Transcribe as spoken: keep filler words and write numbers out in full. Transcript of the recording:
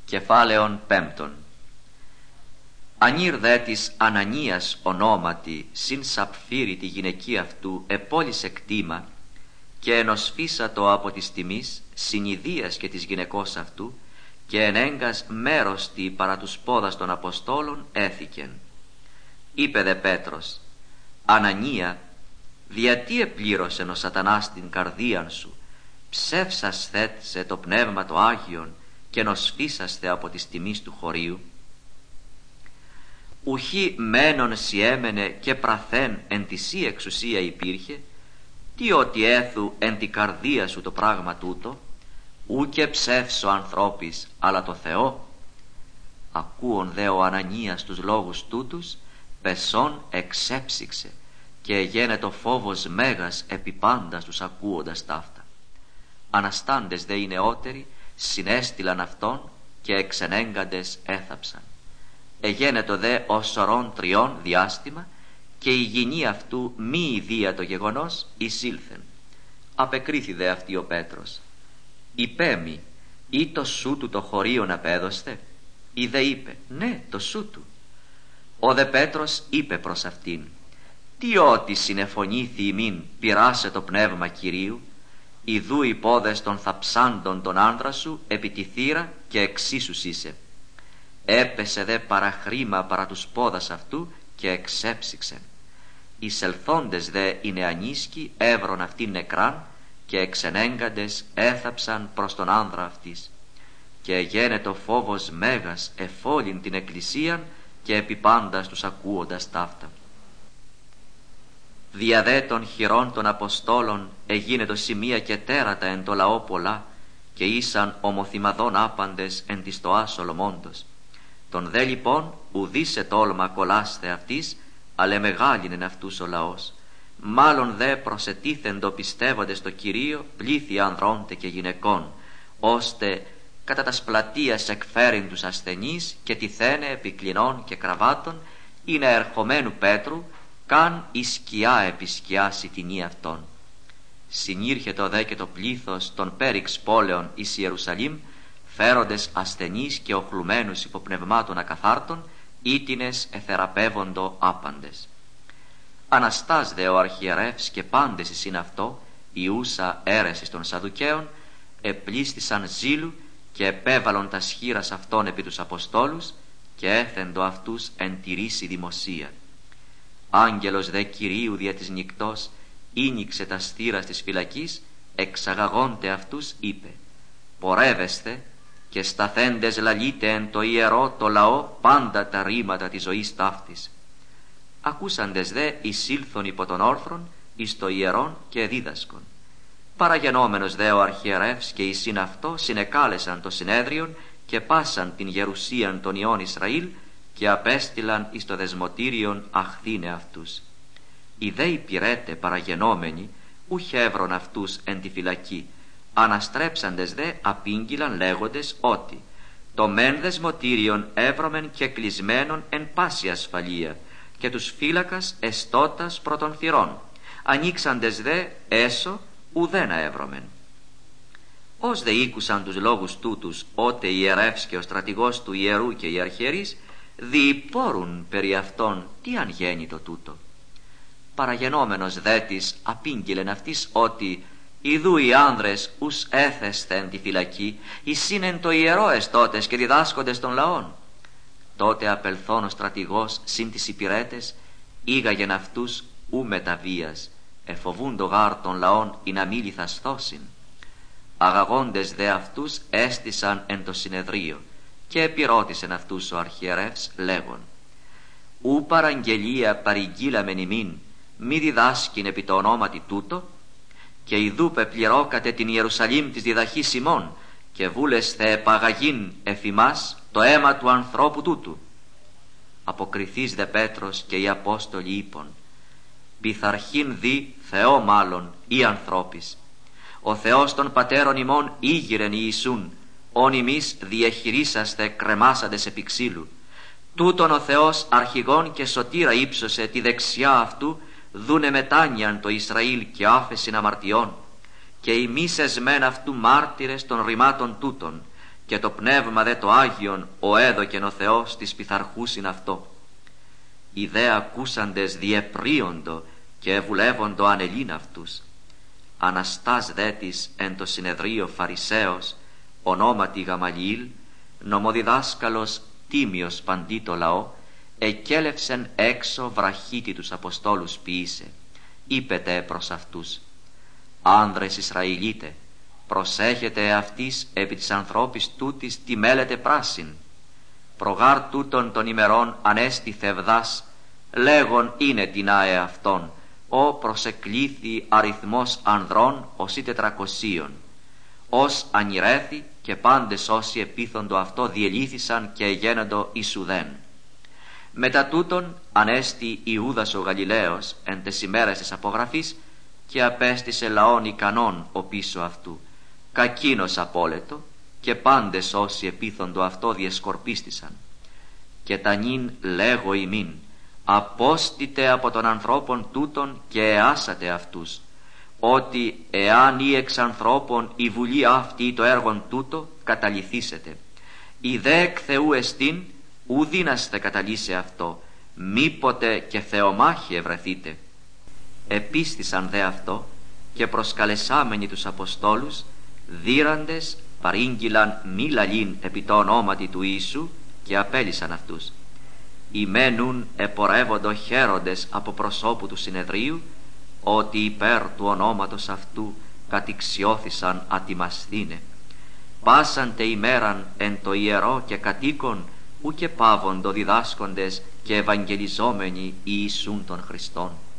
Κεφάλαιον πέμπτον. Ανήρ δε της Ανανίας ονόματι συν Σαπφύρη τη γυναική αυτού επόλυσε κτήμα και ενοσφίσατο από της τιμής συνειδίας και της γυναικός αυτού και ενέγκας μέρος τη παρά τους πόδας των Αποστόλων έθηκεν. Είπε δε Πέτρος, Ανανία, διατί επλήρωσεν ο σατανάς την καρδίαν σου, ψεύσας θέτσε το πνεύμα το Άγιον και νοσφίσαστε από της τιμής του χωρίου. Ουχή μένον σιέμενε και πραθέν εν τη σύ εξουσία υπήρχε, τι ότι έθου εν τη καρδία σου το πράγμα τούτο, ούκε ψεύσω ανθρώπης αλλά το Θεό. Ακούων δε ο Ανανίας τους λόγους τούτους, πεσόν εξέψυξε και γένετο φόβος μέγας επί πάντα τους ακούοντας ταύτα. Αναστάντες δε οι νεότεροι συνέστηλαν αυτόν και εξενέγκαντες έθαψαν. Εγένετο δε ως σωρών τριών διάστημα και η γυνή αυτού μη ιδία το γεγονός εισήλθεν. Απεκρίθη δε αυτή ο Πέτρος, «Υπέμι, ή το σου του το χωρίον απέδωστε?» Ή δε είπε, «Ναι, το σου του». Ο δε Πέτρος είπε προς αυτήν, «Τι ότι συνεφωνήθη ημίν πειράσε το πνεύμα Κυρίου, ιδού οι πόδες των θαψάντων τον άνδρα σου επί τη θύρα και εξίσους είσαι». Έπεσε δε παραχρήμα παρά τους πόδας αυτού και εξέψυξε. Εισελθόντες δε οι νεανίσκοι έβρον αυτήν νεκράν και εξενέγκαντες έθαψαν προς τον άνδρα αυτής. Και γένετο φόβος μέγας εφόλην την εκκλησίαν και επί πάντας τους ακούοντας ταύτα. Δια δε των χειρών των Αποστόλων εγίνετο σημεία και τέρατα εν το λαό πολλά και ήσαν ομοθυμαδών άπαντες εν της τοά Σολομώντος. Τον δε λοιπόν ουδής ετόλμα κολλάστε αυτής, αλλά μεγάλην αυτούς ο λαός. Μάλλον δε προσετίθεντο πιστεύοντες το Κυρίο πλήθη ανδρώντε και γυναικών, ώστε κατά τας πλατείας εκφέρειν τους ασθενείς και τυθένε επί κλινών και κραβάτων, είναι ερχομένου Πέτρου, καν η σκιά επί σκιάς η τινή αυτών. Συνήρχετο δε και το πλήθος των πέριξ πόλεων εις Ιερουσαλήμ, φέροντες ασθενείς και οχλουμένους υποπνευμάτων ακαθάρτων, ήτινες εθεραπεύοντο άπαντες. Αναστάς δε ο αρχιερεύς και πάντες εισήν αυτό, ιούσα αίρεσης των Σαδουκαίων, επλήστησαν ζήλου και επέβαλον τα σχήρας αυτών επί τους Αποστόλους και έθεντο αυτούς εν τη ρίση δημοσία. Άγγελος δε Κυρίου δια της νυκτός ήνιξε τα στήρας της φυλακής, εξαγαγόντε αυτούς είπε, «Πορεύεστε και σταθέντες λαλείτε εν το ιερό το λαό πάντα τα ρήματα της ζωής ταύτης». Ακούσαντες δε εισήλθον υπό τον όρθρον εις το ιερόν και δίδασκον. Παραγενόμενος δε ο αρχιερεύς και εισήν αυτό συνεκάλεσαν το συνέδριον και πάσαν την γερουσίαν των ιών Ισραήλ και απέστειλαν εις το δεσμοτήριον αχθήνε αυτούς. Οι δε υπηρέτε παραγενόμενοι ούχ έβρον αυτούς εν τη φυλακή, αναστρέψαντες δε απήγγειλαν λέγοντες ότι το μεν δεσμοτήριον έβρωμεν και κλεισμένον εν πάση ασφαλεία και τους φύλακας εστώτας προ των θυρών, ανοίξαντες δε έσω ουδένα έβρωμεν. Ως δε ήκουσαν τους λόγους τούτους ότε ιερεύς και ο στρατηγός του ιερού και οι αρχιερείς, διηπόρουν περί αυτών τι αν γέννητο τούτο. Παραγενόμενος δε της απήγγειλεν αυτής ότι ιδού οι άνδρες ους έθεσθεν τη φυλακή, εισήν εν το ιερό εστώτες και διδάσκοντες των λαών. Τότε απελθών ο στρατηγός συν τις υπηρέτες ήγαγεν αυτούς ου μεταβίας, εφοβούντο γάρ των λαών ή να μη λιθασθώσιν. Αγαγόντες δε αυτούς έστησαν εν το συνεδρίο και επιρώτησεν αυτούς ο αρχιερεύς λέγον, «Ου παραγγελία παρηγγείλαμεν ημίν, μη διδάσκην επί το ονόματι τούτο, και ιδού πεπληρώκατε την Ιερουσαλήμ της διδαχής ημών και βούλεσθε επαγαγήν εφημάς το αίμα του ανθρώπου τούτου». Αποκριθείς δε Πέτρος και οι Απόστολοι είπον, «Πειθαρχήν δι Θεό μάλλον ή ανθρώπης. Ο Θεός των πατέρων ημών ήγηρεν Ιησούν, όν ημείς διεχειρίσαστε κρεμάσαντες επί ξύλου. Τούτον ο Θεός αρχηγόν και σωτήρα ύψωσε τη δεξιά αυτού, δούνε μετάνοιαν το Ισραήλ και άφεσιν αμαρτιών, και ημείς εσμέν αυτού μάρτυρες των ρημάτων τούτων, και το πνεύμα δε το Άγιον ο έδωκεν ο Θεός της πειθαρχούσιν αυτό. Οι δε ακούσαντες διεπρίοντο και βουλεύοντο ανελήν αυτούς. Αναστάς δε της εν το συνεδρίο Φαρισαίος, ονόματι Γαμαλιήλ, νομοδιδάσκαλος τίμιος παντί το λαό, εκέλευσεν έξω βραχίτη τους Αποστόλους ποιήσε. Είπετε προς αυτούς: άνδρες Ισραηλίτε, προσέχετε αυτής επί της ανθρώπης τούτης τι μέλετε πράσιν. Προγάρ τούτων των ημερών ανέστη θευδάς, λέγον είναι την άε αυτόν, ο προσεκλήθη αριθμός ανδρών ως ή τετρακοσίων. Ως ανηρέθη και πάντες όσοι επίθοντο αυτό διελήθησαν και γένοντο Ισουδέν. Μετά τούτον ανέστη Ιούδας ο Γαλιλαίος εν τες ημέρες της απογραφής και απέστησε λαόν ικανόν ο πίσω αυτού, κακίνος απόλετο, και πάντες όσοι επίθοντο αυτό διεσκορπίστησαν. Και τα νυν λέγω ημίν, απόστητε από των ανθρώπων τούτων και εάσατε αυτούς, ότι εάν ή εξ ανθρώπων η βουλή αυτή το έργον τούτο καταλυθήσετε. Η δε εκ Θεού εστίν, ου δύναστε καταλύσει αυτό, μήποτε και θεομάχη ευρεθείτε. Επίστησαν δε αυτό και προσκαλεσάμενοι τους Αποστόλους, δίραντες παρήγγειλαν μη λαλήν επί το ονόματι του Ιησού και απέλυσαν αυτούς. Οι μένουν επορεύοντο χαίροντες από προσώπου του συνεδρίου, ότι υπέρ του ονόματος αυτού κατηξιώθησαν ατιμασθήνε. Πάσαντε ημέραν εν το ιερό και κατοίκον, ου και πάβοντο διδάσκοντες και ευαγγελιζόμενοι Ιησούν των Χριστών.